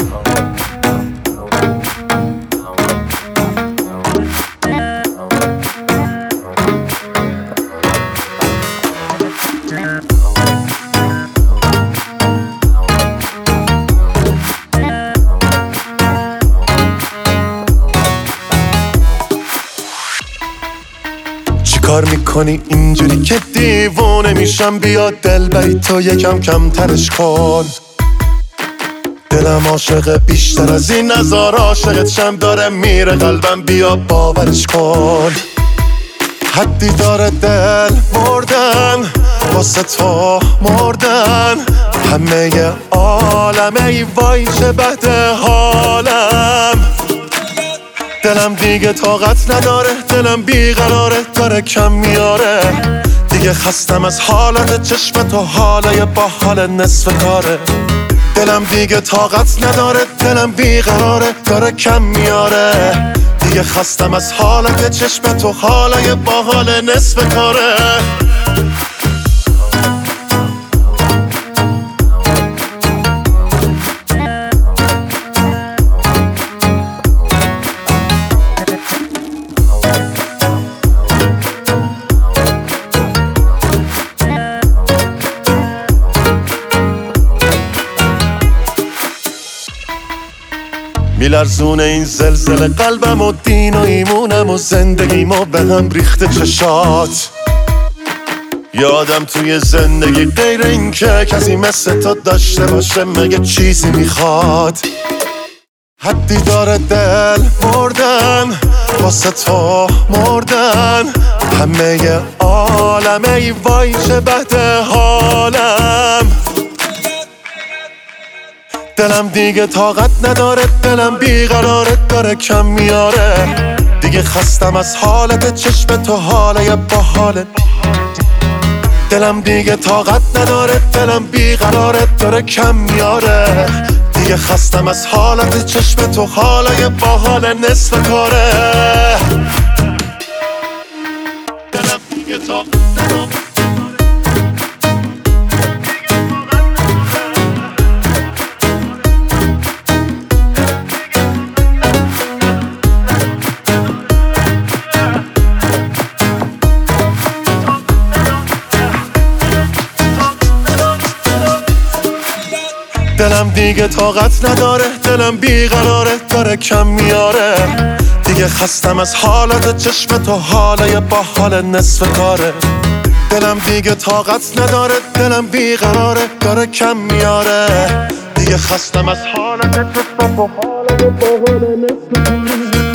کار میکنی اینجوری که دیوونه میشم، بیا دلبری تو یکم کمترش کن. دلم عاشق بیشتر از این نزار عاشقت شم، داره میره قلبم بیا باورش کن. حدی داره دل مردن واسه تو مردن، همه عالمه ای وای چه بده حالم. دلم دیگه طاقت نداره، دلم بیقراره داره کم میاره. دیگه خستم از حالت چشم تو، حالای با حال نصف کاره. دلم دیگه طاقت نداره، دلم بیقراره داره کم میاره. دیگه خستم از حالت چشم تو، حالای با حال نصف کاره. میلرزونه این زلزله قلبم و دین و ایمونم و زندگیم و به هم ریخته چشات. یادم توی زندگی غیر این که کسی مثل تو داشته باشه مگه چیزی میخواد. حدی داره دل مردن واسه تو مردن، همه عالمه ای وای چه بده حالم. دلم دیگه طاقت نداره، دلم بیقراره داره کم میاره. دیگه خستم از حالت چشم تو، حالای با حالت. دلم دیگه طاقت نداره، دلم بیقراره داره کم میاره. دیگه خستم از حالت چشم تو، حالای با حال نصف کاره. دلم دیگه طاقت نداره. دلم دیگه طاقت نداره، دلم بیقراره داره کم میاره. دیگه خستم از حالت چشم تو، حالای با حال نصف کاره. دلم دیگه طاقت نداره، دلم بیقراره داره کم میاره. دیگه خستم از حالت چشم تو، حالای با حال نصف کاره.